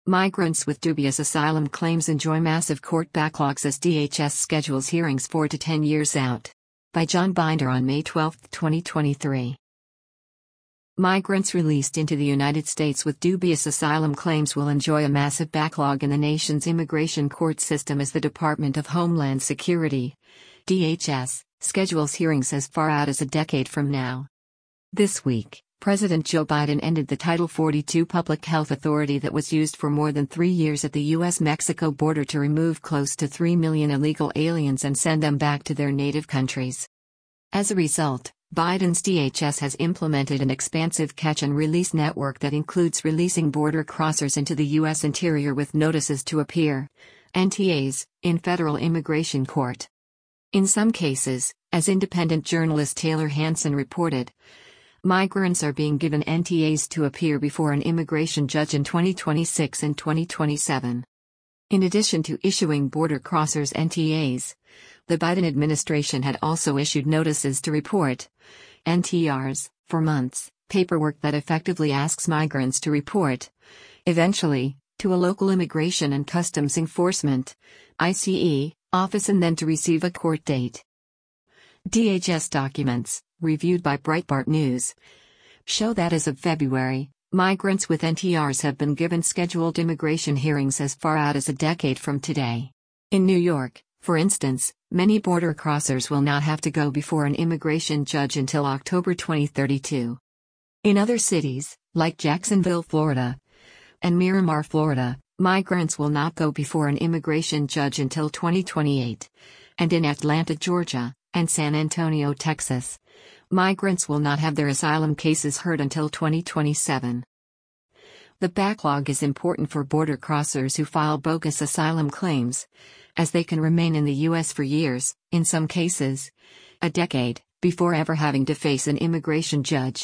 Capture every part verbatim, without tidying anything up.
Migrants with dubious asylum claims enjoy massive court backlogs as D H S schedules hearings four to ten years out. By John Binder on May twelfth, twenty twenty-three. Migrants released into the United States with dubious asylum claims will enjoy a massive backlog in the nation's immigration court system as the Department of Homeland Security, D H S, schedules hearings as far out as a decade from now. This week, President Joe Biden ended the Title forty-two public health authority that was used for more than three years at the U S Mexico border to remove close to three million illegal aliens and send them back to their native countries. As a result, Biden's D H S has implemented an expansive catch-and-release network that includes releasing border crossers into the U S interior with notices to appear, N T As, in federal immigration court. In some cases, as independent journalist Taylor Hanson reported, migrants are being given N T As to appear before an immigration judge in twenty twenty-six and twenty twenty-seven. In addition to issuing border crossers N T As, the Biden administration had also issued notices to report, N T Rs, for months, paperwork that effectively asks migrants to report, eventually, to a local Immigration and Customs Enforcement, I C E, office and then to receive a court date. D H S documents, reviewed by Breitbart News, show that as of February, migrants with N T Rs have been given scheduled immigration hearings as far out as a decade from today. In New York, for instance, many border crossers will not have to go before an immigration judge until October twenty thirty-two. In other cities, like Jacksonville, Florida, and Miramar, Florida, migrants will not go before an immigration judge until twenty twenty-eight. And in Atlanta, Georgia, and San Antonio, Texas, migrants will not have their asylum cases heard until twenty twenty-seven. The backlog is important for border crossers who file bogus asylum claims, as they can remain in the U S for years, in some cases, a decade, before ever having to face an immigration judge.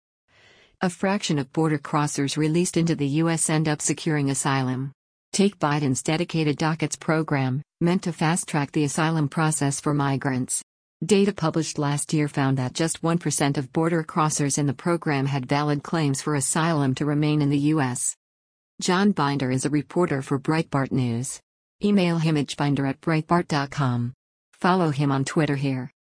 A fraction of border crossers released into the U S end up securing asylum. Take Biden's dedicated dockets program, meant to fast-track the asylum process for migrants. Data published last year found that just one percent of border crossers in the program had valid claims for asylum to remain in the U S. John Binder is a reporter for Breitbart News. Email him at binder at breitbart dot com. Follow him on Twitter here.